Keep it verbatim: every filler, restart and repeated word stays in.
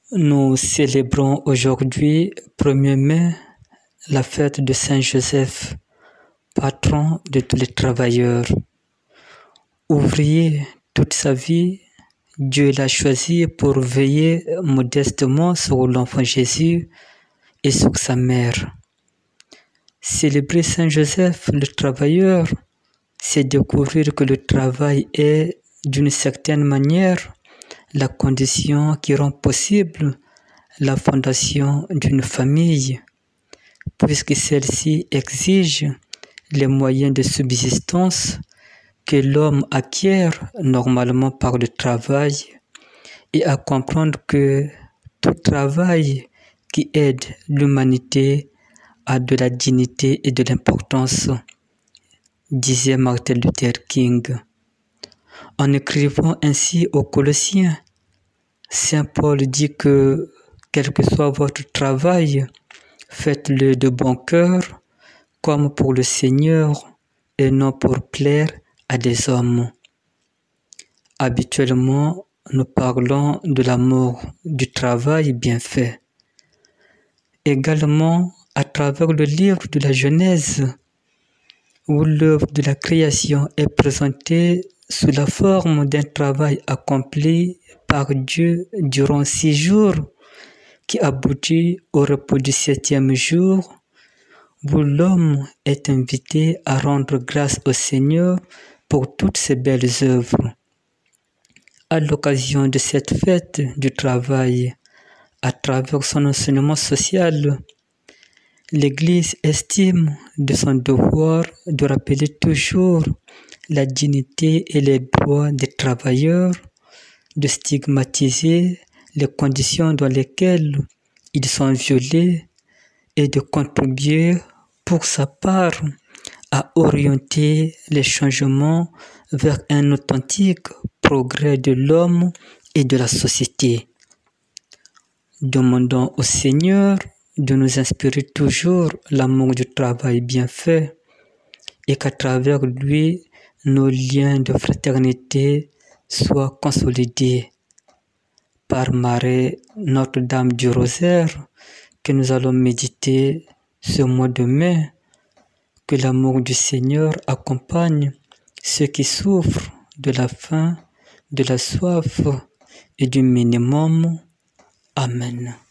Nous célébrons aujourd'hui, premier mai, la fête de Saint Joseph, patron de tous les travailleurs. Ouvrier toute sa vie, Dieu l'a choisi pour veiller modestement sur l'enfant Jésus et sur sa mère. Célébrer Saint Joseph, le travailleur, c'est découvrir que le travail est, d'une certaine manière, la condition qui rend possible la fondation d'une famille, puisque celle-ci exige les moyens de subsistance que l'homme acquiert normalement par le travail, et à comprendre que tout travail qui aide l'humanité a de la dignité et de l'importance, disait Martin Luther King. En écrivant ainsi aux Colossiens, Saint Paul dit que, quel que soit votre travail, faites-le de bon cœur, comme pour le Seigneur, et non pour plaire à des hommes. Habituellement, nous parlons de l'amour du travail bien fait. Également, à travers le livre de la Genèse, où l'œuvre de la création est présentée sous la forme d'un travail accompli par Dieu durant six jours, qui aboutit au repos du septième jour, où l'homme est invité à rendre grâce au Seigneur pour toutes ses belles œuvres. À l'occasion de cette fête du travail, à travers son enseignement social, l'Église estime de son devoir de rappeler toujours la dignité et les droits des travailleurs, de stigmatiser les conditions dans lesquelles ils sont violés et de contribuer pour sa part à orienter les changements vers un authentique progrès de l'homme et de la société. Demandons au Seigneur de nous inspirer toujours l'amour du travail bien fait et qu'à travers lui, nos liens de fraternité soient consolidés. Par Marie, Notre-Dame du Rosaire, que nous allons méditer ce mois de mai, que l'amour du Seigneur accompagne ceux qui souffrent de la faim, de la soif et du minimum. Amen.